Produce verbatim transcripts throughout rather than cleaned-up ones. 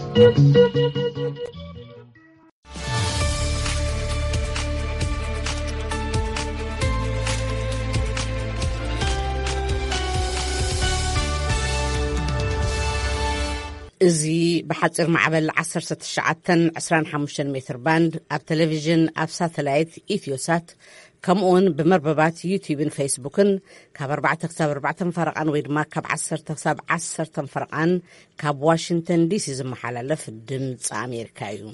ازي بحصر معبل عشرة تشعة عشرين خمسة متر باند اب تلفزيون اب ساتلايت ايثيوسات كمون بمرببات يوتيوب فيسبوكن كاب أربعة تكساب أربعة فرقان ويدما كاب عشرة تكساب عشرة فرقان كاب واشنطن دي سي زمحلالة في الدمፅ أمريكايو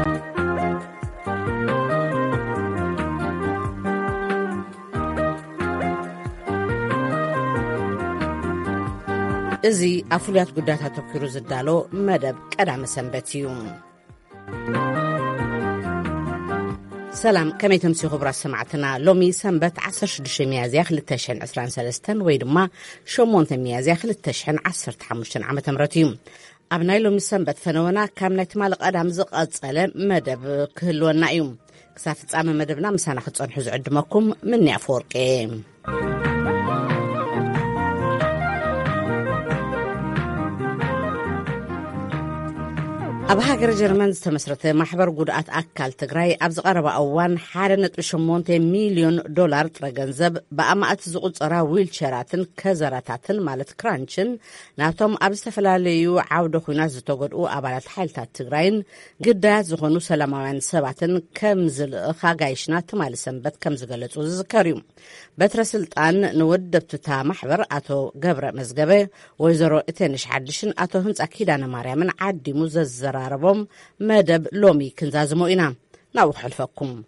ازي افوليات قداتها توكيرو زدالو مدب قدام سنبتيوم سلام كمي تمسي خبرة سمعتنا لومي سنبت عصر شدش ميازيا خل التشحن عسران سلستان ويدما شومون تميازيا خل التشحن عصر تحمشن عام تمرتيوم أبناي لومي سنبت فنونا كامنا تمالق قدام زق أتصالة مدب كهلونا يوم كسافت عام مدبنا مسانا خطصان حزو عدمكم مني أفوركي أب هاجر جرمان استمسرت محبر قدرات أكل تجري أبز قرب أوان حارنة شمونتي مليون دولار ترجنزب بأما أتزقط صرا ويلشراتن كزراتن مالت كرانشن ناتهم أبز تفلاليو عودة خناز تقول أبالت حالة تجرين قد زخنو سلاموان سبعتن كمزل خاجيشنا تمال سنبت كمزقلت وذكريم بترسلتان نود بتتا محبر أتو جبر مزجبة ويزرو إتنش حدشن أتو هنس أكيد أنا مريم عدي مززر عربهم مدب لومي كنزازمو إنا نوح الفكم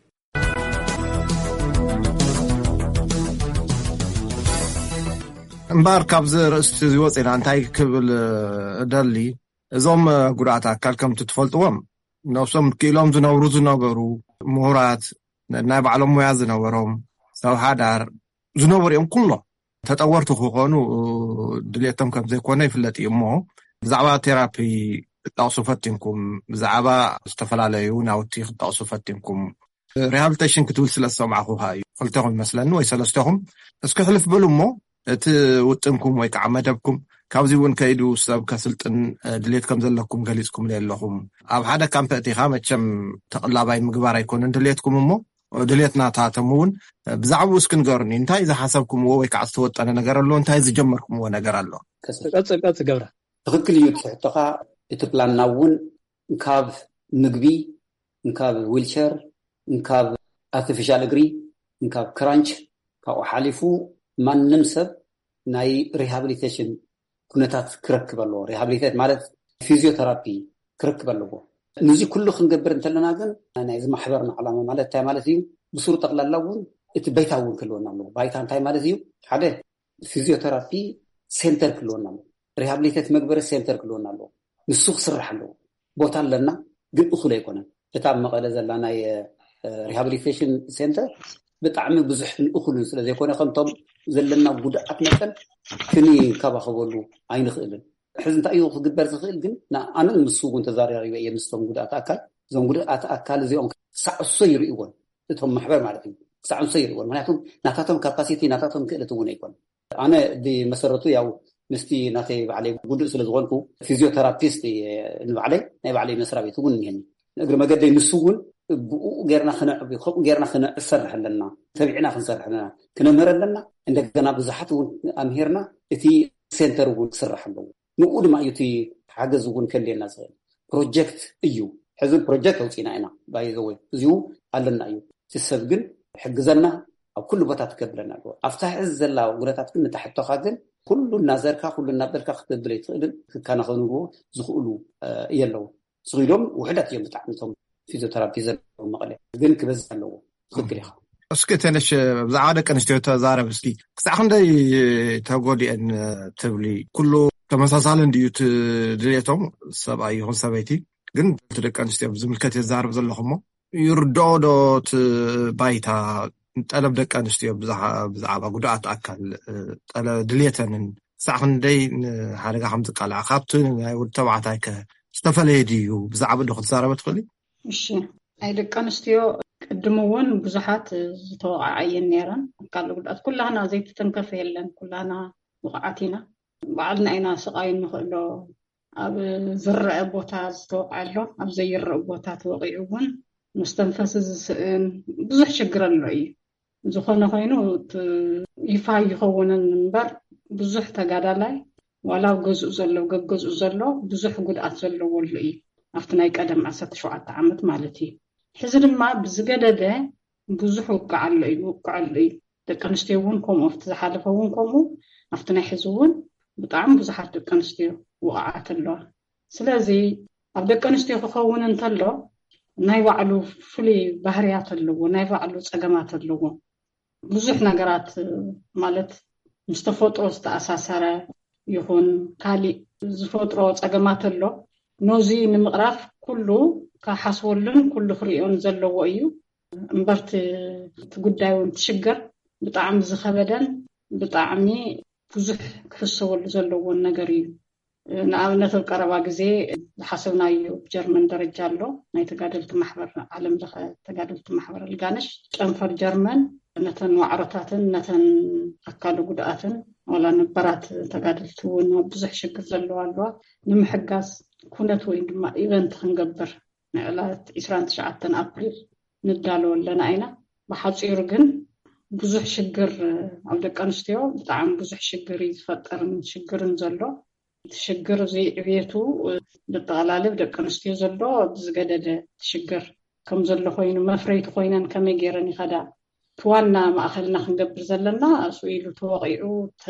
امبار كابز رأستيزيوات إلى أنتاي كبل دالي إزوم قرعتا كالكم تتفلتوهم نوصم كيلوم زنورو زنوغرو مهورات نايب علم وياز زنورهم سو حادار زنور يوم كله تطورتو خوخونو دليتم كم زي كونه يفلت يمو زعبا تيرابي تاوسو فتنكم زعبا استفلاليو ناوتي تاوسو فتنكم ريهابيليتيشن كتول سلسو معخو هاي قلتهم مثلا ويسلستهم اسكو حلف بلومو توتنكم ويتعمدبكم كابزي ون كيدو سب كسلطن دليتكم زلكم غليصكم ليلهم اب حدا كامبيتي خامچم تقلاباي مغبار يكون دليتكم مو دليتنا تاتمون بزعبو اسكن غورني انتاي اذا حسبكم وي كعستوط انا ነገር አለው انتاي اذا جمركم ونجر الله كسقص قص غبره تخكل يتحطها اتبلاناون انكاب مغبي انكاب ويلشر انكاب ارتفيشال اجري انكاب كرانش كاو حالفو ማንም ሰብ ናይ ሪሃቢሊቴሽን ኩነታት ክረክበሎ ሪሃቢሊቴት ማለት ፊዚዮቴራፒ ክረክበሎ ንዚ ኩሉ ክንገብር እንተለና ግን ናይ ዝማሕበርና ዓላማ ማለት እንታይ ማለት እዩ ብሱሩ ጠቅላላውን እቲ በይታውን ክልወና ነው ባይታ እንታይ ማለት እዩ ሓደ ፊዚዮቴራፒ ሴንተር ክልወና ነው ሪሃቢሊቴት መግበረ ሴንተር ክልወና ነው ንሱ ክስራሕ አለው ቦታ ኣለና ግን እኹለ ይኮነ እታ መቀለ ዘላ ናይ ሪሃቢሊቴሽን ሴንተር بتعم بزح الأخل سلا زي كونه خمطم زلنا بدأت مثلا كني كبا خبلو عين خيلن حزن تأيو خجبر زخيل جن نا أنا المسوق أنت زاري رأي يمستم بدأت أكل زم بدأت أكل زي أم ساعة صير يقول تهم محبر معرفين ساعة صير يقول معناتهم ناتاتهم كاباسيتي ناتاتهم كله تقول يقول أنا دي مسرته ياو مستي ناتي عليه بدو سلا زغلكو فيزيوثيرابيست إنه عليه نبي عليه مسرابي تقول يعني نقدر ما قد يمسوقون غيرنا خنا بخو غيرنا خنا نسرح لنا تبعنا نسرح لنا كنمر لنا عندنا بزحت امهرنا تي سنتر ونسرح له نقول ما يتي حاجز ون كلنا زين بروجكت ايو حزب بروجكت وصينا هنا باي ذا وي زيو قالنا ايو تسبغن حجزنا او كل بتا تكبرنا افتح الزلا وغرتات كن تحت خاغن كل نظرك كل نبلك خدبل يتقدل كان خنو زخولو يلو صغيرهم وحدات يوم تعمتهم فيزيوثيرابي زلوا مقله ግን ክበዝ አለው ትክክል ይኸው እስኪ ተነሽ ብዛዕባ ደቂ ኣንስትዮ ተዛረብ እስኪ ክሳዕ ክንደይ ተጎዲአን ትብሊ ኩሉ ተመሳሳሊ እንድዩ ድሌቶም ሰብኣይ ይኹን ሰበይቲ ግን ደቂ ኣንስትዮ ብዝምልከት የዛረብ ዘለኹሞ ይርድኦ ዶ ባይታ ጠለብ ደቂ ኣንስትዮ ብዛዕባ ጉድኣት ኣካል ጠለብ ድሌተንን ክሳዕ ክንደይ ሓደጋ ከም ዝቃልዓ ካብቲ ናይ ወዲ ተባዕታይ ከ ዝተፈለየ ድዩ ብዛዕባ ዶ ክትዛረብ ትኽእሊ እሺ አይደቀንስትዮ ቀድሞውን ብዙሓት ዝተወቃዓየን ነይረን ካለ ጉዳት ኩላና ዘይተተንከፈ የለን ኩላና ወቃዓቲና ባዕልና ኢና ስቃይ ንኽእሎ ኣብ ዝርአ ቦታ ዝተወቅዐሎ ኣብ ዘይርአ ቦታ ተወቂዑ እውን መስተንፈስ ዝስእን ብዙሕ ሽግር ኣሎ እዩ ዝኾነ ኮይኑ ይፋ ይኸውንን እምበር ብዙሕ ተጋዳላይ ዋላው ገዝኡ ዘሎ ገገዝኡ ዘሎ ብዙሕ ጉድኣት ዘለዎ እዩ ኣብቲ ናይ ቀደም ዓሰርተ ሸውዓተ ዓመት ማለት እዩ ሕዚ ድማ ብዝገደደ ብዙሕ ውቅዓሎ እዩ ውቅዓሎ እዩ ደቂ ኣንስትዮ እውን ከምኡ ኣብቲ ዝሓለፈ እውን ከምኡ ኣብቲ ናይ ሕዚ እውን ብጣዕሚ ብዙሓት ደቂ ኣንስትዮ ውቅዓት ኣለዋ ስለዚ ኣብ ደቂ ኣንስትዮ ክኸውን እንተሎ ናይ ባዕሉ ፍሉይ ባህርያት ኣለዎ ናይ ባዕሉ ፀገማት ኣለዎ ብዙሕ ነገራት ማለት ምስ ተፈጥሮ ዝተኣሳሰረ ይኹን ካሊእ ዝፈጥሮ ፀገማት ኣሎ ነዚ ንምቕራፍ ኩሉ ካሓስበሉን ኩሉ ክሪኦን ዘለዎ እዩ እምበርቲ ጉዳይ እውን ትሽግር ብጣዕሚ ዝኸበደን ብጣዕሚ ብዙሕ ክሕሰበሉ ዘለዎ ነገር እዩ ንኣብነት ኣብ ቀረባ ግዜ ዝሓሰብናዮ ጀርመን ደረጃ ኣሎ ናይ ተጋደልቲ ማሕበር ዓለም ለኸ ተጋደልቲ ማሕበር ልጋነሽ ጨንፈር ጀርመን ነተን ዋዕሮታትን ነተን ኣካል ጉድኣትን ወላ ነባራት ተጋደልቲ እውን ብዙሕ ሽግር ዘለዎ ኣለዋ ንምሕጋዝ ኩነት ወይ ድማ ኢቨንት ክንገብር ንዕለት عشرين وتسعة ኣፕሪል ንዳሎ ኣለና ኢና ብሓፂሩ ግን ብዙሕ ሽግር ኣብ ደቂ ኣንስትዮ ብጣዕሚ ብዙሕ ሽግር ዝፈጠርን ሽግርን ዘሎ ሽግር እዚ ዕብየቱ ብጠቕላላ ደቂ ኣንስትዮ ዘሎ ብዝገደደ ሽግር ከም ዘሎ ኮይኑ መፍረይቲ ኮይነን ከመይ ገይረን ይኸዳ ዋና ማእኸልና ክንገብር ዘለና እሱ ኢሉ ተወቂዑ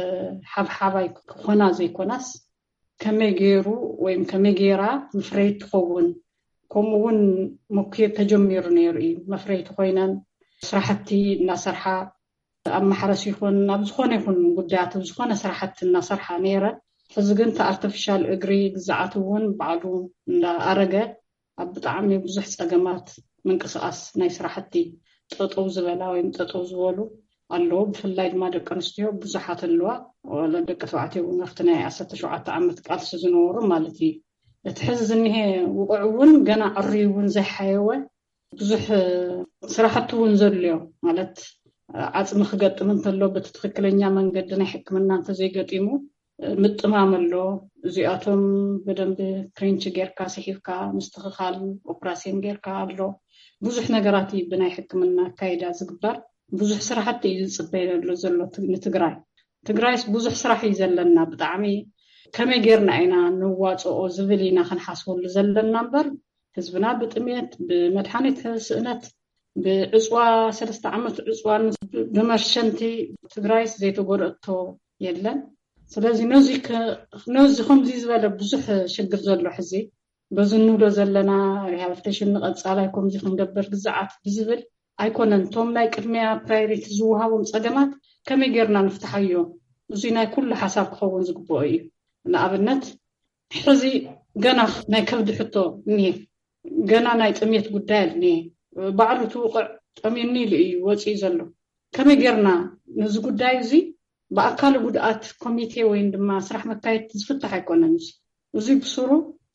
ሓብሓባይ ክኾና ዘይኮናስ ከመይ ገይሩ ወይም ከመይ ገይራ መፍረይቲ ትኸውን ከምኡውን ሙክየት ተጀሚሩ ነይሩ እዩ መፍረይቲ ኮይነን ስራሕቲ እናሰርሓ ኣብ ማሕረስ ይኹን ኣብ ዝኾነ ይኹን ጉዳያት ኣብ ዝኾነ ስራሕቲ እናሰርሓ ነይረን ሕዚ ግን ኣርቲፊሻል እግሪ ግዛዓት እውን ባዕሉ እንዳኣረገ ኣብ ብጣዕሚ ብዙሕ ፀገማት ምንቅስቃስ ናይ ስራሕቲ ጠጠው ዝበላ ወይ ጠጠው ዝበሉ ኣለዎ ብፍላይ ድማ ደቂ ኣንስትዮ ብዙሓት ኣለዋ ወላ ደቂ ተባዕትዮ እውን ኣብቲ ናይ عشرة وتسعين ዓመት ቃልሲ ዝነበሩ ማለት እዩ እቲ ሕዚ ዝኒሄ ውቁዕ እውን ገና ዕርዩ እውን ዘይሓየወ ብዙሕ ስራሕቲ እውን ዘድልዮ ማለት ዓፅሚ ክገጥም እንተሎ በቲ ትክክለኛ መንገዲ ናይ ሕክምና እንተዘይገጢሙ ምጥማም ኣሎ እዚኣቶም በደንብ ክሬንች ጌርካ ስሒፍካ ምስትኽኻል ኦፕራሲዮን ጌርካ ኣሎ ብዙሕ ነገራት ብናይ ሕክምና ካይዳ ዝግበር ብዙሕ ስራሕቲ እዩ ዝፅበየሉ ዘሎ ንትግራይ ትግራይስ ብዙሕ ስራሕ እዩ ዘለና ብጣዕሚ ከመይ ጌርና ኢና ንዋፅኦ ዝብል ኢና ክንሓስበሉ ዘለና እምበር ህዝብና ብጥሜት ብመድሓኒት ስእነት ብዕፅዋ ሰለስተ ዓመት ዕፅዋን ብመርሸንቲ ትግራይስ ዘይተጎድአቶ የለን ስለዚ ነዚ ነዚ ከምዚ ዝበለ ብዙሕ ሽግር ዘሎ ሕዚ በዚ ንብሎ ዘለና ሪሃብሊቴሽን ንቐፃላይ ከምዚ ክንገብር ግዛዓት ብዝብል ኣይኮነን ቶም ናይ ቅድሚያ ፕራዮሪቲ ዝውሃቦም ፀገማት ከመይ ጌርና ንፍትሓዮ እዚ ናይ ኩሉ ሓሳብ ክኸውን ዝግብኦ እዩ ንኣብነት ሕዚ ገና ናይ ከብዲ ሕቶ እኒሄ ገና ናይ ጥሜት ጉዳይ እኒሄ ባዕሉ ትውቅዕ ጠሚኒ ኢሉ እዩ ወፂኡ ዘሎ ከመይ ጌርና ነዚ ጉዳይ እዚ በኣካል ጉድኣት ኮሚቴ ወይ ድማ ስራሕ መካየድ ዝፍታሕ ኣይኮነን እዚ ብስሩ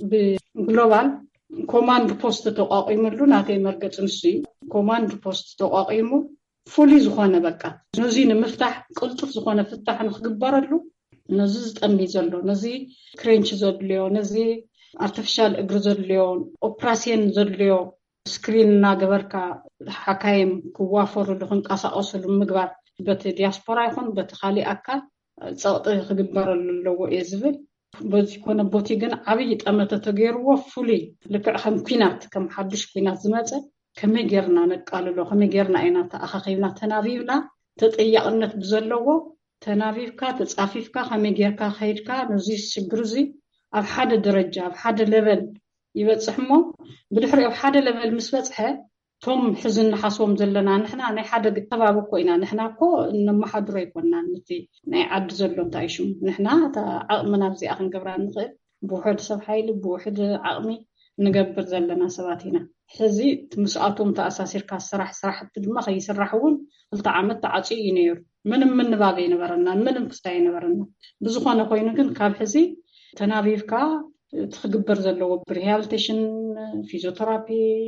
ብግሎባል ኮማንድ ፖስት ተቋቂሙሉ ናተይ መርገፅ ንሱ ኮማንድ ፖስት ተቋቂሙ ፍሉይ ዝኾነ በቃ ነዚ ንምፍታሕ ቅልጡፍ ዝኾነ ፍታሕ ንክግበረሉ ነዚ ዝጠሚ ዘሎ ነዚ ክሬንች ዘድልዮ ነዚ ኣርቲፊሻል እግሪ ዘድልዮ ኦፕራሲዮን ዘድልዮ ስክሪን እናገበርካ ሓካይም ክዋፈሩሉ ክንቀሳቀሱሉ ምግባር በቲ ዲያስፖራ ይኹን በቲ ካሊእ ኣካል ፀቕጢ ክግበረሉ ኣለዎ እየ ዝብል በዚ ኮነ ቦቲ ግን ዓብይ ጠመተ ተገይርዎ ፍሉይ ልክዕ ከም ኩናት ከም ሓዱሽ ኩናት ዝመፀ ከመይ ጌርና ነቃልሎ ከመይ ጌርና ኢና ተኣኻኺብና ተናቢብና ተጠያቅነት ብዘለዎ ተናቢብካ ተፃፊፍካ ከመይ ጌርካ ከይድካ ነዚ ሽግር እዚ ኣብ ሓደ ደረጃ ኣብ ሓደ ሌቨል ይበፅሕ ሞ ብድሕሪ ኣብ ሓደ ሌቨል ምስ በፅሐ ቶም ሕዝን ሓስቦም ዘለና ንሕና ናይ ሓደ ከባቢ ኮይና ንሕና እኮ እንመሓድሮ ይኮንና ነቲ ናይ ዓዲ ዘሎ እንታይ ሽሙ ንሕና ዓቕምና ኣብዚኣ ክንገብራ ንኽእል ብውሕድ ሰብ ሓይሊ ብውሕድ ዓቕሚ ንገብር ዘለና ሰባት ኢና ሕዚ ምስኣቶም ተኣሳሲርካ ስራሕ ስራሕቲ ድማ ከይስራሕ እውን ክልተ ዓመት ተዓፅዩ እዩ ነይሩ ምንም ምንባብ ኣይነበረና ምንም ክስታይ ኣይነበረና ብዝኾነ ኮይኑ ግን ካብ ሕዚ ተናቢብካ ትግበር ዘለዎ ሪሃብሊቴሽን ፊዚዮቴራፒ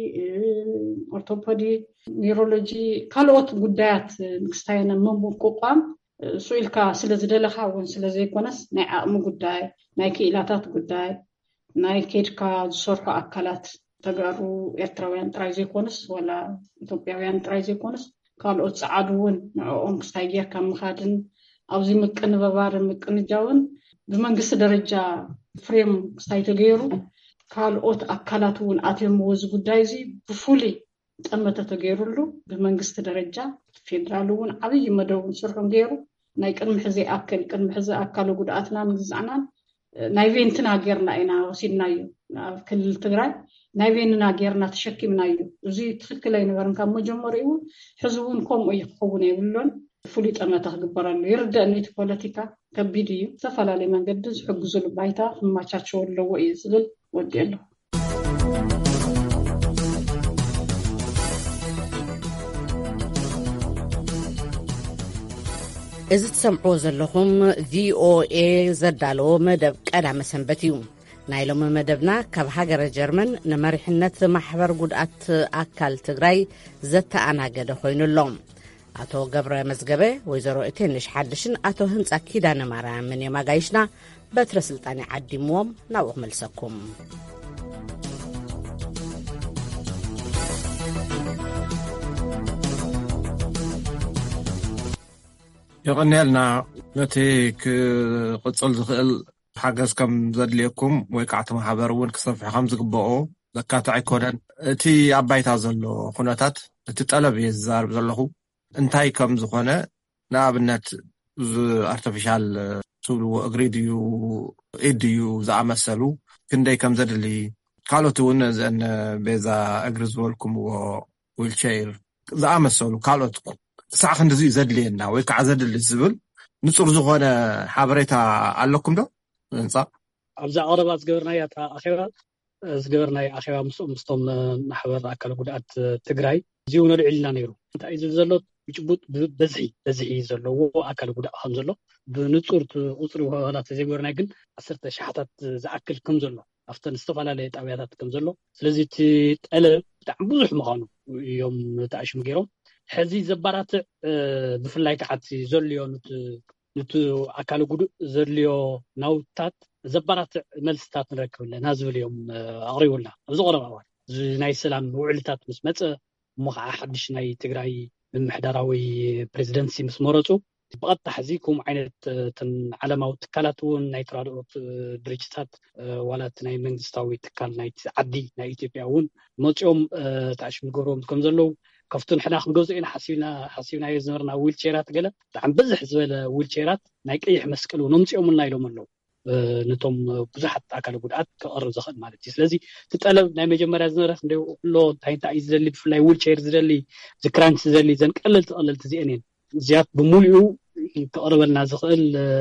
ኦርቶፖዲ ኒውሮሎጂ ካልኦት ጉዳያት ንክስታይነ ምቁቋም ስኢልካ ስለዝደለኻ እውን ስለዘይኮነስ ናይ ዓቕሚ ጉዳይ ናይ ክኢላታት ጉዳይ ናይ ኬድካ ዝሰርሑ ኣካላት ተጋሩ ኤርትራውያን ጥራይ ዘይኮንስ ወላ ኢትዮጵያውያን ጥራይ ዘይኮንስ ካልኦት ጻዓዱ እውን ንዕኦም ክስታይ ጌርካ ምኻድን ኣብዚ ምቅንብባርን ምቅንጃውን ብመንግስቲ ደረጃ ፍሬም ክስታይ ተገይሩ ካልኦት ኣካላት እውን ኣትየምዎ እዚ ጉዳይ እዚ ብፍሉይ ጠመተ ተገይሩሉ ብመንግስቲ ደረጃ ፌደራል እውን ዓብይ መደብ ስርሖም ገይሩ ናይ ቅድሚ ሕዚ ኣክል ቅድሚ ሕዚ ኣካል ጉድኣትና ምግዛዕናን ናይ ቬንትና ጌርና ኢና ወሲድናዮ ኣብ ክልል ትግራይ ናይ ቬንና ጌርና ተሸኪምናዮ እዚ ትክክል ኣይነበረን ካብ መጀመሪኡ ሕዝቡን ከምኡ ይኸውን የብሎን ፍሉይ ጠመተ ክግበረሉ ይርዳእኒ እቲ ፖለቲካ ከቢድ እዩ ዝተፈላለዩ መንገዲ ዝሕግዙሉ ባይታ ክማቻቸው ኣለዎ እዩ ዝብል ወዲእ ኣለሁ እዚ ትሰምዕዎ ዘለኹም ቪኦኤ ዘዳለዎ መደብ ቀዳመ ሰንበት እዩ ናይ ሎሚ መደብና ካብ ሃገረ ጀርመን ንመሪሕነት ማሕበር ጉድኣት ኣካል ትግራይ ዘተኣናገደ ኮይኑሎም ኣቶ ገብረ መዝገበ ወይዘሮ እቴንሽ ሓድሽን ኣቶ ህንፃ ኪዳነ ማርያምን የማጋይሽና በትረ ስልጣን ዓዲምዎም ናብኡ መልሰኩም يغنيلنا نتي كقصل زخل حاجز كم زاد ليكم ويقعت محبر وين كصفح خمس قبقو زكاة عيكودن تي عبايت زلو خناتات تطلب يزار زلو انتاي كم زخونه نابنت ارتفيشال سولو اغريديو ايديو زعمسلو كندي كم زاد لي قالوا تون زن بيزا اغرزولكم ويلشير زعمسلو قالوا ساعه እንደዚህ ዘድልየና ወይ ከዓ ዘድል ዝብል ንጹር ዝኾነ ሓበሬታ ኣለኩም ዶ እንጻ ኣብዛ ቀረባ ዝገበርናያ ኣኼባ ዝገበርናያ ኣኼባ ምስቶም ማሕበር ኣካል ጉድኣት ትግራይ እዚኡ ነልዕልና ነይሩ እንታይ እዩ ዘሎ ብጭቡጥ በዝሒ በዝሒ ዘለዎ ኣካል ጉድኣት ከም ዘሎ ብንጹር ቁጽሪ ወሃላት ዘይገበርናይ ግን ዓሰርተ ሸሓታት ዝኣክል ከም ዘሎ ኣፍተን ዝተፈላለዩ ጣብያታት ከም ዘሎ ስለዚ እቲ ጠለብ ብጣዕሚ ብዙሕ ምዃኑ እዮም ተኣሽሙ ገይሮም ሕዚ ዘባራት ብፍላይ ከዓቲ ዘልዮ ነቱ ኣካል ጉዱእ ዘልዮ ናውታት ዘባራት መልስታት ንረክብለን ናዝብልዮም ኣቕሪቡልና ኣብዚ ቀረባ እዋን ናይ ሰላም ውዕልታት ምስ መፀ እሞ ከዓ ሓድሽ ናይ ትግራይ ምምሕዳራዊ ፕሬዚደንሲ ምስ መረፁ ብቐጥታ ሕዚ ከምኡ ዓይነት ዓለማዊ ትካላት እውን ናይ ተራድኦት ድርጅታት ዋላት ናይ መንግስታዊ ትካል ናይ ዓዲ ናይ ኢትዮጵያ እውን መፅኦም ተኣሽሙ ገብሮም ከም ዘለው كفتون حنا خنجوزين حسينا حسينا يزمرنا ويلشيرات قال طبعا بزح زبل ويلشيرات نايقيح مسكلو نمصيوم لنا يلوم له نتوم بزحت اكل غدات كقرب زخد مالتي ስለዚህ ተጠለብ ናይ መጀመሪያ ዝነረፍ እንደው ሎ ታይታ ይዘሊ ብፍላይ ዊልቸር ዝደሊ ዝክራንች ዝደሊ ዘን ቀለል ተቀለል ትዚአኔን ዝያት ብሙሉኡ ተቀርበልና ዝኽእል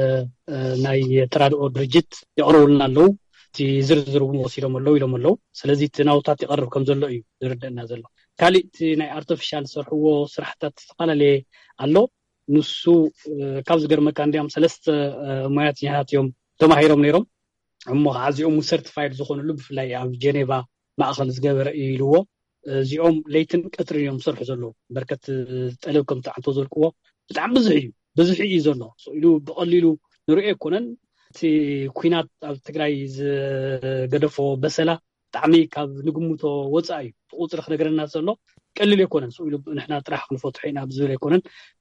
ናይ ተራድኦ ድርጅት ይقرቡልና አለው እቲ ዝርዝሩ ወሲዶም አለው ኢሎም አለው ስለዚህ ትናውታት ይقرب ከም ዘሎ እዩ ዝርደና ዘሎ ካሊት ናይ አርቲፊሻል ሰርሕዎ ስራሕታት ተፈላለየ ኣሎ ንሱ ካብ ዝገርመካ እንዲያም ሰለስተ ሙያተኛታት እዮም ተማሂሮም ነይሮም እሞ ኣዝዮም ሰርቲፋይድ ዝኾኑሉ ብፍላይ ኣብ ጀኔቫ ማእኸል ዝገበረ ኢልዎ እዚኦም ለይትን ቀትርን እዮም ሰርሑ ዘለዉ በርከት ጠለብ ከም ተዓንቶ ዘልቅዎ ብጣዕሚ ብዙሕ እዩ ብዙሕ እዩ ዘሎ ኢሉ ብቐሊሉ ንሪኦ ኣይኮነን እቲ ኩናት ኣብ ትግራይ ዝገደፎ በሰላ ብጣዕሚ ካብ ንግምቶ ወፃኢ እዩ ቁፅሪ ክነገረና ዘሎ ቀሊል ኣይኮነን ኢሉ ንሕና ጥራሕ ክንፈትሖ ኢና ብዝብል ኣይኮነን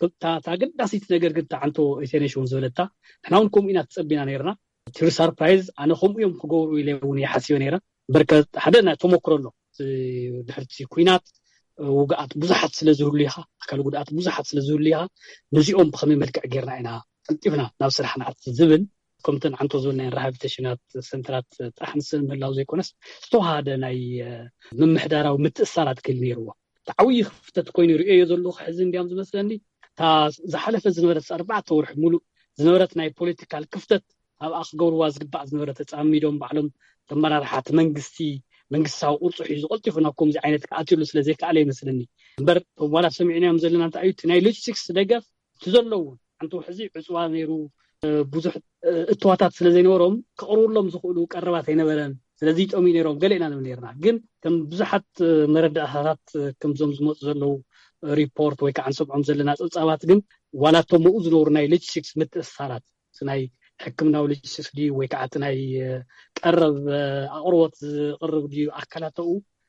ታገዳሲት ነገር ግን ተዓንቶ ኢንተርኔሽን ዝበለታ ንሕና እውን ከምኡ ኢና ተፀቢና ነይርና ቲር ሰርፕራይዝ ኣነ ከምኡ እዮም ክገብሩ ኢለ እውን ይሓስብ ነይረ በርከት ሓደ ናይ ተሞክሮ ኣሎ ድሕርቲ ኩናት ውግኣት ብዙሓት ስለዝህሉ ኢኻ ኣካል ጉድኣት ብዙሓት ስለዝህሉ ኢኻ ነዚኦም ብኸመይ መልክዕ ጌርና ኢና ጠንጢፍና ናብ ስራሕና ዝብል ከምተን ዓንቶ ዝብልና ሪሃቢሊቴሽናት ሰንትራት ጥራሕ ንስን ምህላው ዘይኮነስ ዝተዋሃደ ናይ ምምሕዳራዊ ምትእስሳራት ክህሉ ነይርዎ ዓብዪ ክፍተት ኮይኑ ሪኦ ዘለኹ ሕዚ እንዲያም ዝመስለኒ እታ ዝሓለፈ ዝነበረት ኣርባዕተ ወርሒ ሙሉእ ዝነበረት ናይ ፖለቲካል ክፍተት ኣብ ኣኽገብርዋ ዝግባእ ዝነበረ ተፃሚዶም ባዕሎም ተመራርሓት መንግስቲ መንግስታዊ ቁርፁ ሒዙ ቀልጢፉ ናብ ከምዚ ዓይነት ከኣትሉ ስለዘይከኣለ ይመስለኒ እምበር ዋላ ሰሚዕናዮም ዘለና እንታይ እዩ ናይ ሎጂስቲክስ ደገፍ እቲ ዘለዉ ዓንቶ ሕዚ ዕፅዋ ነይሩ ብዙሕ እትዋታት ስለዘይነበሮም ከቕርቡሎም ዝኽእሉ ቀረባት ኣይነበረን ስለዚ ጠሚ ነይሮም ገለ ኢና ንብል ነርና ግን ከም ብዙሓት መረዳእታት ከምዞም ዝመፁ ዘለዉ ሪፖርት ወይ ከዓ ንሰምዖም ዘለና ፀብፃባት ግን ዋላቶም ምኡ ዝነበሩ ናይ ሎጂስቲክስ ምትእስሳራት ናይ ሕክምናዊ ሎጂስቲክስ ድዩ ወይ ከዓ እቲ ናይ ቀረብ ኣቅርቦት ዝቅርብ ድዩ ኣካላትኡ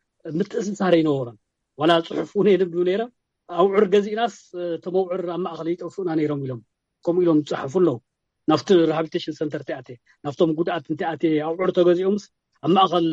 ምትእስሳር ይነበሮን ዋላ ፅሑፍ እውን የድብሉ ነይረ ኣውዕር ገዚእናስ ተመውዕር ኣብ ማእኸል ይጠፍኡና ነይሮም ኢሎም ከምኡ ኢሎም ዝፅሕፉ ኣለዉ ናብቲ ሪሃቢሊቴሽን ሰንተር ተኣቴ ናብቶም ጉድኣት እንተኣቴ ኣውዕር ተገዚኦምስ ኣብ ማእኸል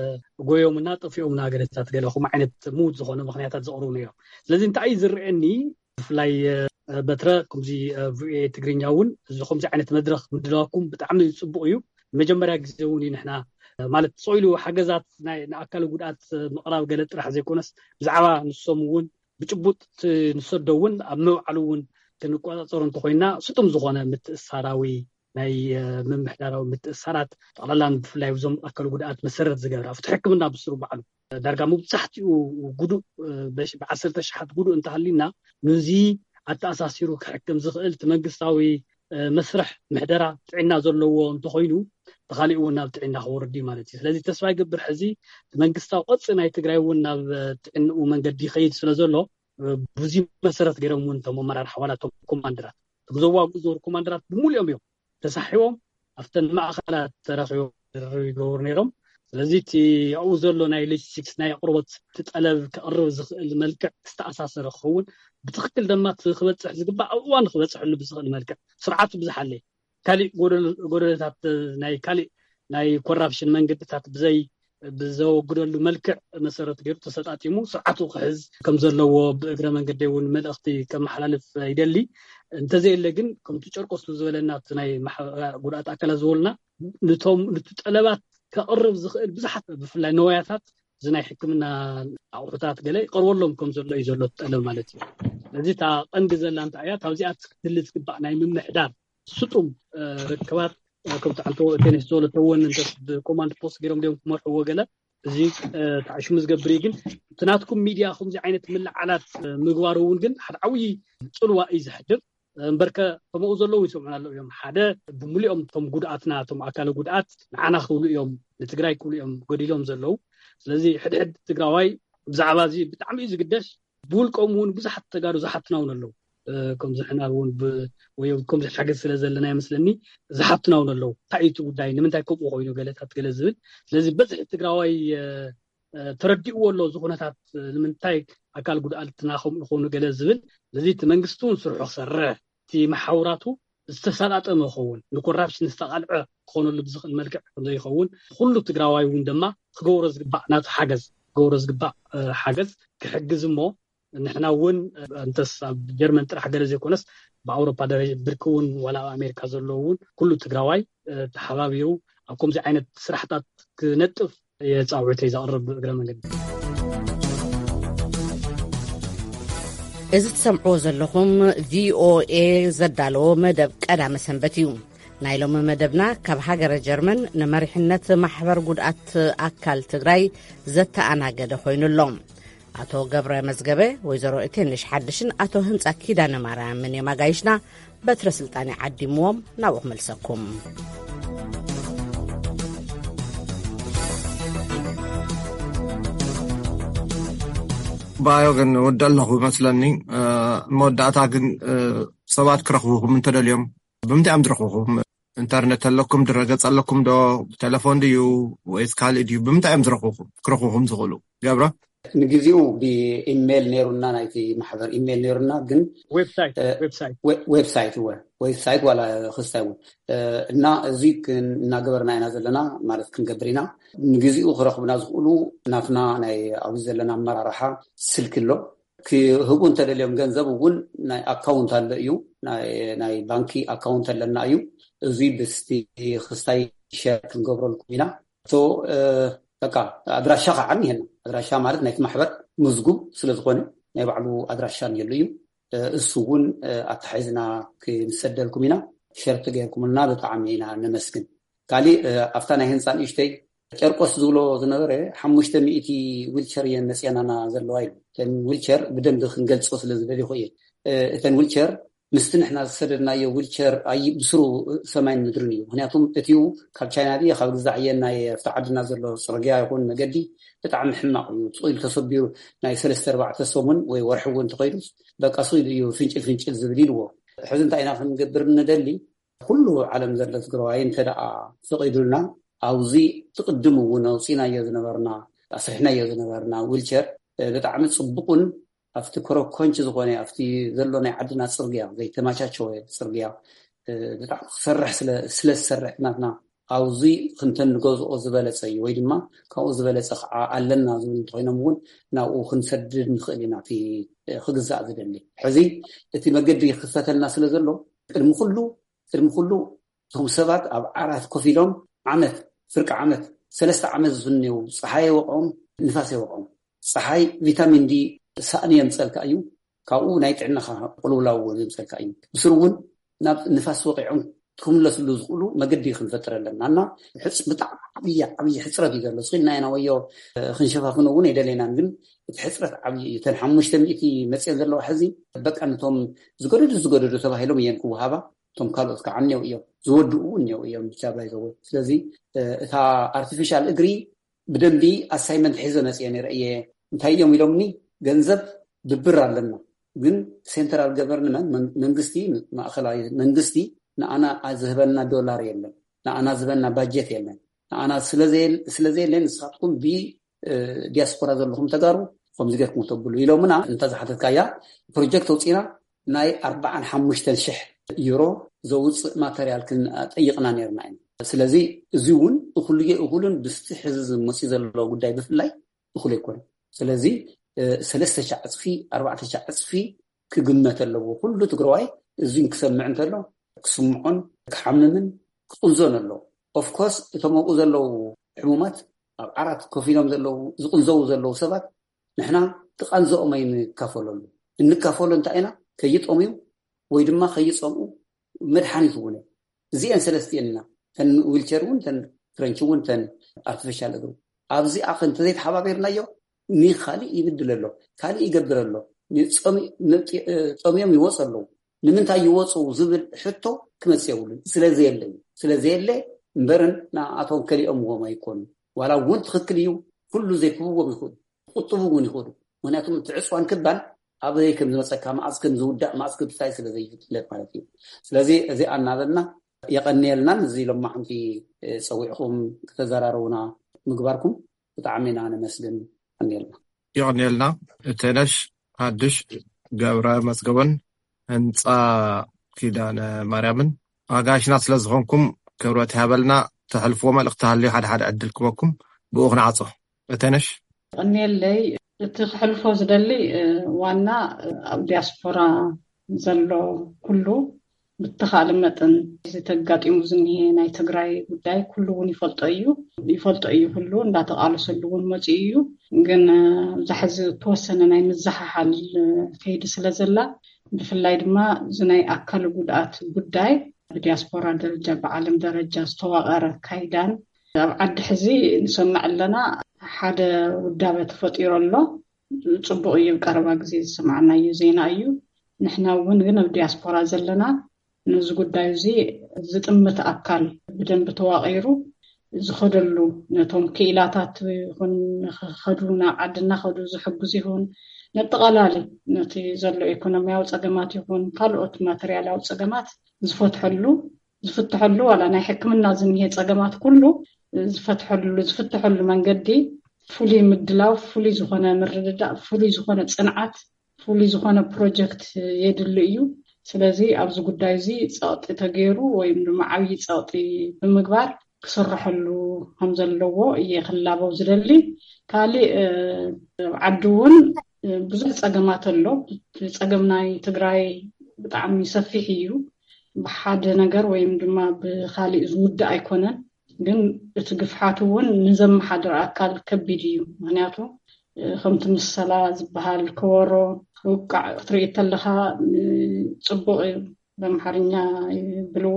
ጎዮምና ጠፊኦምና ገለታት ገለ ከምኡ ዓይነት ሙድ ዝኾነ ምክንያታት ዘቕርቡ ነይሮም ስለዚ እንታይ እዩ ዝርአየኒ ብፍላይ በትረ ከምዚ ቪኦኤ ትግርኛ እውን እዚ ከምዚ ዓይነት መድረክ ምድላኩም ብጣዕሚ ፅቡቅ እዩ መጀመርያ ግዜ እውን ንሕና ማለት ፀኢሉ ሓገዛት ናይ ንኣካል ጉድኣት ምቕራብ ገለ ጥራሕ ዘይኮነስ ብዛዕባ ንሶም እውን ብጭቡጥ ንሰደውን ኣብ መውዓሉ እውን ክንቆፃፀሩ እንተኮይና ስጡም ዝኾነ ምትእሳራዊ ናይ ምምሕዳራዊ ምትእሳራት ጠቕላላን ብፍላይ ዞም ኣካል ጉድኣት መሰረት ዝገብር ኣብቲ ሕክምና ብስሩ በዓሉ ዳርጋ መብዛሕትኡ ጉዱእ ብዓሰርተ ሽሓት ጉዱእ እንተሃሊና ነዚ ኣተኣሳሲሩ ክሕክም ዝኽእል እቲ መንግስታዊ መስርሕ ምሕደራ ጥዕና ዘለዎ እንተኮይኑ ተኻሊኡ እውን ናብ ጥዕና ክወርዲ ማለት እዩ ስለዚ ተስፋ ይገብር ሕዚ መንግስታዊ ቅርፂ ናይ ትግራይ እውን ናብ ጥዕንኡ መንገዲ ይኸይድ ስለ ዘሎ ብዙ መሰረት ገይሮም እውን እቶም ኣመራርሓ ዋላቶም ኮማንደራት እቶም ዘዋግኡ ዝነበሩ ኮማንደራት ብሙሉኦም እዮም ተሳሒቦም ኣብተን ማእኸላት ተረኺቦም ይገብሩ ነይሮም ስለዚ እቲ ኣብኡ ዘሎ ናይ ሎጂስቲክስ ናይ ኣቅርቦት ትጠለብ ክቅርብ ዝኽእል መልክዕ ዝተኣሳሰረ ክኸውን ብትክክል ድማ ክበፅሕ ዝግባእ ኣብ እዋን ክበፅሐሉ ብዝኽእል መልክዕ ስርዓቱ ብዙሓለ ካሊእ ጎደለታት ናይ ካሊእ ናይ ኮራፕሽን መንገድታት ብዘይ ብዘወግደሉ መልክዕ መሰረት ገይሩ ተሰጣጢሙ ስርዓቱ ክሕዝ ከም ዘለዎ ብእግረ መንገዲ እውን መልእኽቲ ከመሓላልፍ ይደሊ እንተዘየለ ግን ከምቲ ጨርቆስ ዝበለና ናይ ጉድኣት ኣካላት ዝበሉና ነቶም ጠለባት ከቅርብ ዝኽእል ብዙሓት ብፍላይ ነዋያታት እዚ ናይ ሕክምና ኣቑሑታት ገለ ይቀርበሎም ከም ዘሎ እዩ ዘሎ ጠለብ ማለት እዩ ስለዚ እታ ቀንዲ ዘላ እንታይ እያ ካብዚኣ ክትህሊ ዝግባእ ናይ ምምሕዳር ስጡም ርክባት ከምቲ ዓንቶ ቴኒስ ዘለተውን እንተስ ብኮማንድ ፖስት ገይሮም ድዮም ክመርሕዎ ገለ እዚ ተዓሽሙ ዝገብር እዩ ግን እቲ ናትኩም ሚድያ ከምዚ ዓይነት ምልዓላት ምግባር እውን ግን ሓደ ዓብዪ ፅልዋ እዩ ዝሕድር እምበርከ ከምኡ ዘለዉ ይሰምዑና ኣለዉ እዮም ሓደ ብሙሉኦም እቶም ጉድኣትና እቶም ኣካለ ጉድኣት ንዓና ክብሉ እዮም ንትግራይ ክብሉ እዮም ጎዲሎም ዘለዉ ስለዚ ሕድሕድ ትግራዋይ ብዛዕባ እዚ ብጣዕሚ እዩ ዝግደሽ ብውልቆም እውን ብዙሓት ተጋሩ ዝሓትና እውን ኣለዉ ከምዚ ሕና እውን ወይ ከምዚ ሓገዝ ስለ ዘለና ይመስለኒ ዝሓትና እውን ኣለዉ እንታይ እቲ ጉዳይ ንምንታይ ከምኡ ኮይኑ ገለታት ገለ ዝብል ስለዚ በዝሒ ትግራዋይ ተረዲእዎ ኣሎ እዚ ኩነታት ንምንታይ ኣካል ጉድኣትና ከምኡ ይኾኑ ገለ ዝብል ስለዚ እቲ መንግስቲ እውን ስርሑ ክሰርሕ እቲ ማሕበራቱ ዝተሰላጠመ ክኸውን ንኮራፕሽን ዝተቃልዐ ክኾነሉ ብዝኽእል መልክዕ ከምዘይኸውን ኩሉ ትግራዋይ እውን ድማ ክገብሮ ዝግባእ ናቱ ሓገዝ ክገብሮ ዝግባእ ሓገዝ ክሕግዝ እሞ ንሕና እውን እንተስ ኣብ ጀርመን ጥራሕ ገለ ዘይኮነስ ብኣውሮፓ ደረጃ ብርኪ እውን ዋላ ኣብ ኣሜሪካ ዘለዎ እውን ኩሉ ትግራዋይ ተሓባቢሩ ኣብ ከምዚ ዓይነት ስራሕታት ክነጥፍ የፃውዕተይ ዘቕርብ እግረ መንገዲ እዚ ትሰምዕዎ ዘለኹም ቪኦኤ ዘዳለዎ መደብ ቀዳመ ሰንበት እዩ ናይ ሎሚ መደብና ካብ ሃገረ ጀርመን ንመሪሕነት ማሕበር ጉድኣት ኣካል ትግራይ ዘተኣናገደ ኮይኑሎም ኣቶ ገብረ መዝገበ ወይዘሮ እቴንሽ ሓድሽን ኣቶ ህንፃ ኪዳነ ማርያምን የማጋይሽና በትረ ስልጣን ዓዲምዎም ናብኡ ክመልሰኩም ባዮ ግን ወዲ ኣለኹ ይመስለኒ መወዳእታ ግን ሰባት ክረኽቡኩም እንተደልዮም ብምንታይ እዮም ዝረኽቡኩም ኢንተርኔት ኣለኩም ድረገፅ ኣለኩም ዶ ቴሌፎን ድዩ ወይስ ካልእ ድዩ ብምንታይ እዮም ዝረኽቡኩም ክረኽቡኩም ዝኽእሉ ገብረ ንግዚኡ ብኢሜል ነይሩና ናይቲ ማሕበር ኢሜል ነይሩና ግን ዌብሳይት ዌብሳይት ዌብሳይት ወ ዌብሳይት ዋላ ክስታይ እውን እና እዚ እናገበርና ኢና ዘለና ማለት ክንገብር ኢና ንግዚኡ ክረኽቡና ዝኽእሉ ናትና ናይ ኣብዚ ዘለና ኣመራርሓ ስልክ ኣሎ ክህቡ እንተደልዮም ገንዘብ እውን ናይ ኣካውንት ኣለ እዩ ናይ ባንኪ ኣካውንት ኣለና እዩ እዚ ብስቲ ክስታይ ሸር ክንገብረልኩም ኢና ቶ በቃ ኣድራሻ ከዓ እኒሄና ኣድራሻ ማለት ናይቲ ማሕበር ምዝጉብ ስለ ዝኾነ ናይ ባዕሉ ኣድራሻ እኒሄሉ እዩ እሱ እውን ኣተሓሒዝና ክንሰደልኩም ኢና ሸርቲ ገይርኩምልና ብጣዕሚ ኢና ነመስግን ካሊእ ኣብታ ናይ ህንፃ ንእሽተይ ጨርቆስ ዝብሎ ዝነበረ ሓሙሽተ ሚእቲ ዊልቸር እየን መፅአናና ዘለዋ ኢሉ እተን ዊልቸር ብደንቢ ክንገልፆ ስለ ዝደልይኹ እየ እተን ዊልቸር ምስቲ ንሕና ዝሰደድናዮ ዊልቸር ብስሩ ሰማይን ምድርን እዩ ምክንያቱም እትዩ ካብ ቻይና ድየ ካብ ግዛዕ እየ ናይ ኣብቲ ዓድና ዘሎ ፅርግያ ይኹን መገዲ ብጣዕሚ ሕማቕ እዩ ፅኢሉ ተሰቢሩ ናይ ሰለስተ ኣርባዕተ ሰሙን ወይ ወርሒ እውን ተኸይዱ በቃ ስኢሉ እዩ ፍንጭል ፍንጭል ዝብል ኢልዎ ሕዚ እንታይ ኢና ክንገብር ንደሊ ኩሉ ዓለም ዘሎ ትግራዋይ እንተደኣ ፍቂዱልና ኣብዚ ትቅድሙ እውን ወፂናዮ ዝነበርና ኣስሕናዮ ዝነበርና ዊልቸር ብጣዕሚ ጽቡቕን ኣብቲ ኮረኮንች ዝኾነ ኣብቲ ዘሎ ናይ ዓድና ጽርግያ ዘይተማቻቸወ ጽርግያ ብጣዕሚ ክሰርሕ ስለ ዝሰርሕ ናትና ኣብዚ ክንተንገዝኦ ዝበለጸ እዩ ወይ ድማ ካብኡ ዝበለጸ ከዓ ኣለና ዝብል እንተኮይኖም እውን ናብኡ ክንሰድድ ንኽእል ኢና እቲ ክግዛእ ዝደሊ ሕዚ እቲ መገዲ ክፈተልና ስለ ዘሎ ቅድሚ ኩሉ ቅድሚ ኩሉ እቶም ሰባት ኣብ ዓራት ኮፍ ኢሎም ዓመት ፍርቂ ዓመት ሰለስተ ዓመት ዝፍንው ፀሓይ ወቆም ንፋስ ይወቆም ፀሓይ ቪታሚን ዲ ሳእኒ የምፀልካ እዩ ካብኡ ናይ ጥዕናኻ ቁልውላው የምፀልካ እዩ ብስሩ እውን ናብ ንፋስ ወቂዖም ክምለስሉ ዝኽእሉ መገዲ ክንፈጥር ኣለና እና ሕፅ ብጣዕሚ ዓብይ ዓብይ ሕፅረት እዩ ዘሎ ስኺልና ኢና ወዮ ክንሸፋፍኖ እውን የደለናን ግን እቲ ሕፅረት ዓብይ እዩ ተን ሓሙሽተ ሚእቲ መፅን ዘለዎ ሕዚ በቃ ነቶም ዝገደዱ ዝገደዱ ተባሂሎም እየን ክወሃባ እቶም ካልኦት ከዓ እኒአው እዮም ዝወድኡ እኒአው እዮም ብቻ ባይዘወ ስለዚ እታ ኣርቲፊሻል እግሪ ብደንቢ ኣሳይመንት ሒዘ መፅየ ንርአየ እንታይ እዮም ኢሎምኒ ገንዘብ ብብር ኣለና ግን ሴንትራል ገቨርንመንት መንግስቲ ማእኸላዊ መንግስቲ ንኣና ዝህበና ዶላር የለን ንኣና ዝህበና ባጀት የለን ንኣና ስለዘየለን ንስኻትኩም ብዲያስፖራ ዘለኹም ተጋሩ ከምዚ ጌርኩም ተብሉ ኢሎምና እንተዝሓተትካያ ፕሮጀክት ኣውፂና ናይ ኣርባዓን ሓሙሽተን ሽሕ ዩሮ ዘውፅእ ማተርያል ክንጠይቕና ነርና ኢና ስለዚ እዚ እውን እኹልየ እኹልን ብስቲ ሕዚ መፅኡ ዘሎ ጉዳይ ብፍላይ እኹል ኣይኮነ ስለዚ ሰለስተ ሻዕ ዕፅፊ ኣርባዕተ ሻዕ ዕፅፊ ክግመት ኣለዎ ኩሉ ትግራዋይ እዚ ክሰምዕ እንተሎ ክስምዖን ክሓምምን ክቁንዞን ኣለዎ ኦፍ ኮርስ እቶም ኣብኡ ዘለው ሕሙማት ኣብ ዓራት ኮፍ ኢሎም ዘለው ዝቁንዘው ዘለው ሰባት ንሕና ትቃንዘኦም ኣይንካፈለሉ እንካፈሎ እንታይ ኢና ከይጠምዩ ወይ ድማ ከይፀምኡ መድሓኒት እውን እዚአን ሰለስቲአን ኢና ተን ዊልቸር እውን ተን ክረንች እውን ተን ኣርቲፊሻል እግሪ ኣብዚ ኣኸ እንተዘይተሓባቢርናዮ ንኻሊእ ይብድል ኣሎ ካሊእ ይገብር ኣሎ ፀምዮም ይወፅ ኣለዉ ንምንታይ ይወፁ ዝብል ሕቶ ክመፅእ የብሉን ስለዘየለ እዩ ስለዘየለ እምበርን ንኣቶም ከሊኦምዎም ኣይኮኑ ዋላ እውን ትኽክል እዩ ኩሉ ዘይክብዎም ይኽእሉ ቁጥቡ እውን ይኽእሉ ምክንያቱም እቲ ዕፅዋን ክባል ኣብዘይ ከም ዝመፀካ ማዓዝ ከም ዝውዳእ ማዓዝ ክብታይ ስለዘይፍለጥ ማለት እዩ ስለዚ እዚ ኣናበልና የቀኒየልናን እዚ ሎማዓንቲ ፀዊዕኹም ክተዘራረቡና ምግባርኩም ብጣዕሚ ኢና ነመስግን ቀኒየልና ይቀኒየልና እተነሽ ሓድሽ ገብረ መዝገበን ህንፃ ኪዳነ ማርያምን ኣጋሽና ስለ ዝኾንኩም ክብረት ሃበልና ተሕልፍዎ መልእኽቲ ሃልዩ ሓደ ሓደ ዕድል ክበኩም ብኡ ክንዓፆ እተነሽ ቀኒየለይ እቲ ክሕልፎ ዝደሊ ዋና ኣብ ዲያስፖራ ዘሎ ኩሉ ብተኻለ መጠን ዝተጋጢሙ ዝኒሄ ናይ ትግራይ ጉዳይ ኩሉ እውን ይፈልጦ እዩ ይፈልጦ እዩ ኩሉ እንዳተቃለሰሉ እውን መፅኡ እዩ ግን ዝሕዚ ተወሰነ ናይ ምዝሓሓል ከይዲ ስለ ዘላ ብፍላይ ድማ ዝናይ ኣካል ጉድኣት ጉዳይ ብዲያስፖራ ደረጃ ብዓለም ደረጃ ዝተዋቐረ ካይዳን ኣብ ዓዲ ሕዚ ንሰማዕ ኣለና ሓደ ውዳበ ተፈጢሩ ኣሎ ፅቡቅ እዩ ቀረባ ግዜ ዝሰማዕናዮ ዜና እዩ ንሕና እውን ግን ኣብ ዲያስፖራ ዘለና ነዚ ጉዳይ እዚ ዝጥምት ኣካል ብደንቢ ተዋቒሩ ዝኸደሉ ነቶም ክኢላታት ይኹን ንኽኸዱ ናብ ዓድና ከዱ ዝሕግዙ ይኹን ነጠቓላሊ ነቲ ዘሎ ኢኮኖሚያዊ ፀገማት ይኹን ካልኦት ማተርያላዊ ፀገማት ዝፈትሐሉ ዝፍትሐሉ ዋላ ናይ ሕክምና ዝኒሄ ፀገማት ኩሉ ዝፈትሐሉ ዝፍትሐሉ መንገዲ ፍሉይ ምድላው ፍሉይ ዝኾነ ምርድዳእ ፍሉይ ዝኾነ ፅንዓት ፍሉይ ዝኾነ ፕሮጀክት የድሊ እዩ ስለዚ ኣብዚ ጉዳይ እዚ ፀቕጢ ተገይሩ ወይ ድማ ዓብዪ ፀቕጢ ብምግባር ክስርሐሉ ከም ዘለዎ እየ ክላበው ዝደሊ ካሊእ ዓዲ እውን ብዙሕ ፀገማት ኣሎ ፀገም ናይ ትግራይ ብጣዕሚ ሰፊሕ እዩ ብሓደ ነገር ወይ ድማ ብካሊእ ዝውዳእ ኣይኮነን ግን እቲ ግፍሓት እውን ንዘመሓድር ኣካል ከቢድ እዩ ምክንያቱ ከምቲ ምሰላ ዝበሃል ከበሮ ውቃዕ ክትርኢ ተለኻ ፅቡቅ በአምሓርኛ ይብልዎ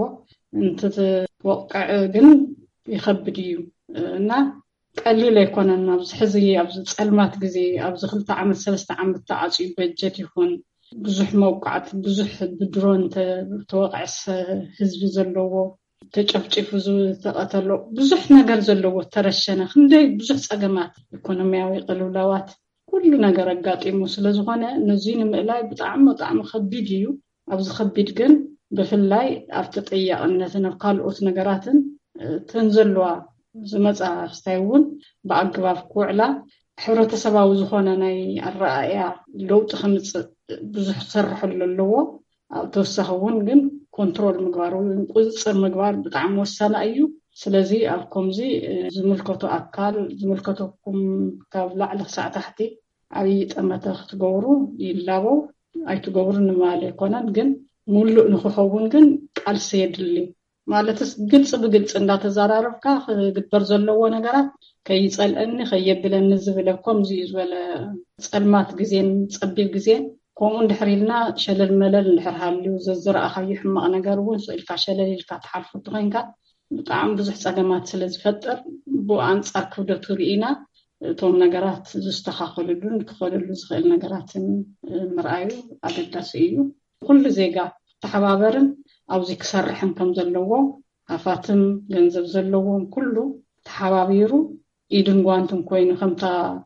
እንትትወቅዕ ግን ይከብድ እዩ እና ቀሊል ኣይኮነን ኣብዚ ሕዚ ኣብዚ ፀልማት ግዜ ኣብዚ ክልተ ዓመት ሰለስተ ዓመት ተዓፅዩ በጀት ይኹን ብዙሕ መውቃዕቲ ብዙሕ ብድሮን ተወቃዕሰ ህዝቢ ዘለዎ ተጨፍጭፉ ዝተቐተሎ ብዙሕ ነገር ዘለዎ ተረሸነ ክንደይ ብዙሕ ፀገማት ኢኮኖሚያዊ ቅልውላዋት ኩሉ ነገር ኣጋጢሙ ስለዝኾነ ነዚ ንምእላይ ብጣዕሚ ብጣዕሚ ከቢድ እዩ ኣብዚ ከቢድ ግን ብፍላይ ኣብቲ ጥያቅነትን ኣብ ካልኦት ነገራትን ተንዘልዋ ዝመፅኣ ክስታይ እውን ብኣግባብ ክውዕላ ሕብረተሰባዊ ዝኾነ ናይ ኣረኣእያ ለውጢ ከምፅእ ብዙሕ ክሰርሐሉ ኣለዎ ኣብ ተወሳኺ እውን ግን ኮንትሮል ምግባር ወይ ቁፅፅር ምግባር ብጣዕሚ ወሳኒ እዩ ስለዚ ኣብ ከምዚ ዝምልከቶ ኣካል ዝምልከተኩም ካብ ላዕሊ ክሳዕ ታሕቲ ዓብይ ጠመተ ክትገብሩ ይላቦ ኣይትገብሩ ንማለ ኣይኮነን ግን ሙሉእ ንክኸውን ግን ቃልሲ የድሊ ማለትስ ግልጽ ብግልጽ እንዳተዘራረብካ ክግበር ዘለዎ ነገራት ከይፀልአኒ ከየብለኒ ዝብለኩም እዚ ዝበለ ፀልማት ግዜን ፀቢብ ግዜን ከምኡ እንድሕሪልና ሸለል መለል እንድሕርሃልዩ ዘዝረኣኻዮ ሕማቕ ነገር እውን ስኢልካ ሸለል ኢልካ ትሓልፉ ትኾንካ ብጣዕሚ ብዙሕ ፀገማት ስለ ዝፈጥር ብኣንጻር ክብደቱ ርኢና እቶም ነገራት ዝስተኻኸሉሉን ክኸሉሉ ዝኽእል ነገራትን ምርኣዩ ኣገዳሲ እዩ ኩሉ ዜጋ ተሓባበርን ኣብዚ ክሰርሕን ከም ዘለዎ ሃፋትም ገንዘብ ዘለዎም ኩሉ ተሓባቢሩ ኢድን ጓንትን ኮይኑ ከምታ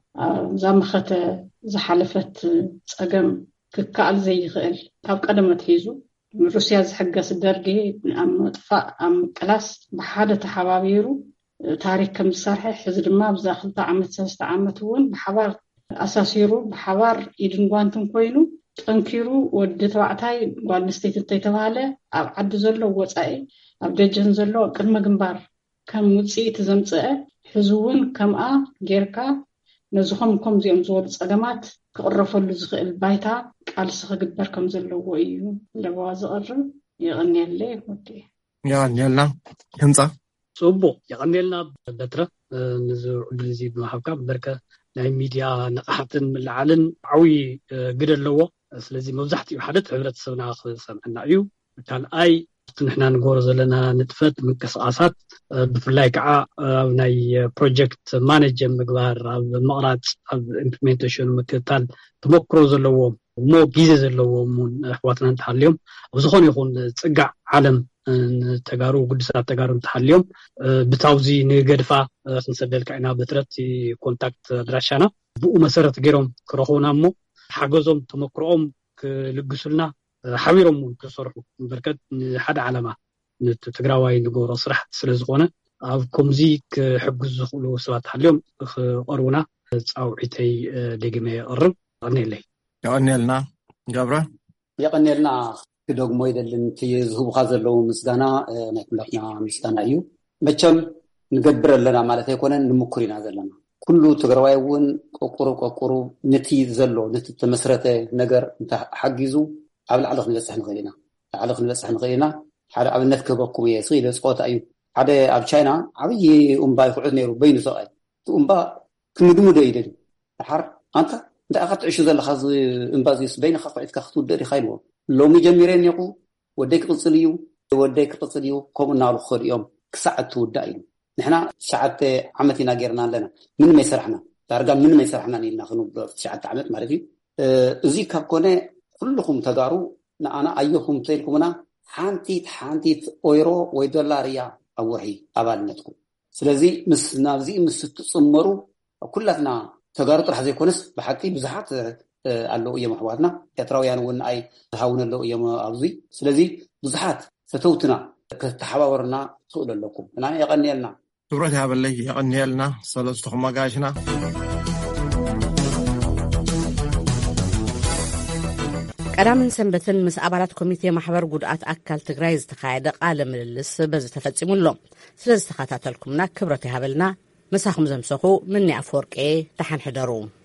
ዛመኸተ ዝሓለፈት ፀገም ክከኣል ዘይኽእል ካብ ቀደመት ሒዙ ሩስያ ዝሕገስ ደርጊ ኣብ ምጥፋእ ኣብ ምቅላስ ብሓደ ተሓባቢሩ ታሪክ ከም ዝሰርሐ ሕዚ ድማ ብዛ ክልተ ዓመት ሰለስተ ዓመት እውን ብሓባር ኣሳሲሩ ብሓባር ኢድን ጓንትን ኮይኑ ጠንኪሩ ወዲ ተባዕታይ ጓል ኣንስተይቲ እንተይተባሃለ ኣብ ዓዲ ዘሎ ወፃኢ ኣብ ደጀን ዘሎ ቅድመ ግንባር ከም ውፅኢት ዘምፅአ ሕዚ እውን ከምኣ ጌርካ ነዝኹም ከምዚኦም ዝበሉ ፀገማት ክቕረፈሉ ዝኽእል ባይታ ቃልሲ ክግበር ከም ዘለዎ እዩ ለበዋ ዝቐርብ ይቕኒየለ ይወዲ ይቕኒየልና ህንፃ ጽቡቕ ይቕኒየልና በትረ ንዚ ዕድል እዚ ብምሃብካ በርከ ናይ ሚድያ ንቕሓትን ምልዓልን ዓብዪ ግደ ኣለዎ ስለዚ መብዛሕትኡ ሓደት ሕብረተሰብና ክሰምዐና እዩ ካልኣይ ንሕና ንገብሮ ዘለና ንጥፈት ምንቅስቓሳት ብፍላይ ከዓ ኣብ ናይ ፕሮጀክት ማኔጀር ምግባር ኣብ ምቕራፅ ኣብ ኢምፕሊሜንቴሽን ምክትታል ተመክሮ ዘለዎም እሞ ግዜ ዘለዎም ኣሕዋትና እንተሃልዮም ኣብ ዝኾነ ይኹን ፅጋዕ ዓለም ተጋሩ ጉድሳት ተጋሩ እንተሃልዮም ብታውዚ ንገድፋ ክንሰደልካ ኢና በትረት ኮንታክት ኣድራሻና ብኡ መሰረት ገይሮም ክረኽቡና እሞ ሓገዞም ተመክሮኦም ክልግሱልና ሓቢሮም ክሰርሑ በርከት ሓደ ዓላማ ትግራዋይ ንገብሮ ስራሕ ስለ ዝኾነ ኣብ ከምዚ ክሕግዙ ዝኽእሉ ሰባት ሃልዮም ክቐርቡና ፃውዒተይ ደግመ የቕርብ ይቕኒየለይ ይቕኒየልና ገብረ ይቕኒየልና ክደግሞ ይደልን እቲ ዝህቡካ ዘለው ምስጋና ናይ ኩላትና ምስጋና እዩ መቸም ንገብር ኣለና ማለት ኣይኮነን ንምኩር ኢና ዘለና ኩሉ ትግራዋይ እውን ቆቁሩ ቆቁሩ ነቲ ዘሎ ነቲ ተመስረተ ነገር እንተሓጊዙ ኣብ ላዕሊ ክንበፅሕ ንኽእል ኢና ላዕሊ ክንበፅሕ ንኽእል ኢና ሓደ ኣብነት ክህበኩም እየ ስኢለ ፀወታ እዩ ሓደ ኣብ ቻይና ዓብዪ እምባ ይኩዕት ነይሩ በይኑ ሰብኣይ እቲ እምባ ክንድምዶ ይደልዩ ድሓር ኣንተ እንታይ ኢኻ ትዕሹ ዘለካ እምባ እዚስ በይንካ ኩዒትካ ክትውድእ ዲኻ ኢልዎ ሎሚ ጀሚረ እኒኹ ወደይ ክቕፅል እዩ ወደይ ክቕፅል እዩ ከምኡ እናበሉ ክኸዱ እዮም ክሳዕ እትውዳእ ኢሉ ንሕና ትሽዓተ ዓመት ኢና ጌርና ኣለና ምንም ኣይሰራሕና ዳርጋ ምንም ኣይሰራሕና ኢልና ክንውድእ ትሽዓተ ዓመት ማለት እዩ እዚ ካብ ኮነ ኩልኩም ተጋሩ ንኣና ኣየኹም ተይልኩምና ሓንቲት ሓንቲት ኦይሮ ወይ ዶላር እያ ኣብ ወርሒ ኣባልነትኩም ስለዚ ምስ ናብዚ ምስ ትፅመሩ ኩላትና ተጋሩ ጥራሕ ዘይኮነስ ብሓቂ ብዙሓት ኣለዉ እዮም ኣሕዋትና ኤርትራውያን እውን ኣይ ዝሃውን ኣለዉ እዮም ኣብዚ ስለዚ ብዙሓት ፈተውትና ከተሓባበሩና ትኽእሉ ኣለኩም እና የቐኒየልና ትብረት ያበለይ የቐኒየልና ሰለስትኹም ኣጋይሽና ቀዳምን ሰንበትን ምስ ኣባላት ኮሚቴ ማሕበር ጉድኣት ኣካል ትግራይ ዝተኻየደ ቃለ ምልልስ በዚ ተፈፂሙሎም ስለ ዝተኸታተልኩምና ክብረት ይሃበልና መሳኹም ዘምሰኹ ምኒ ኣፈወርቄ ተሓንሕደሩ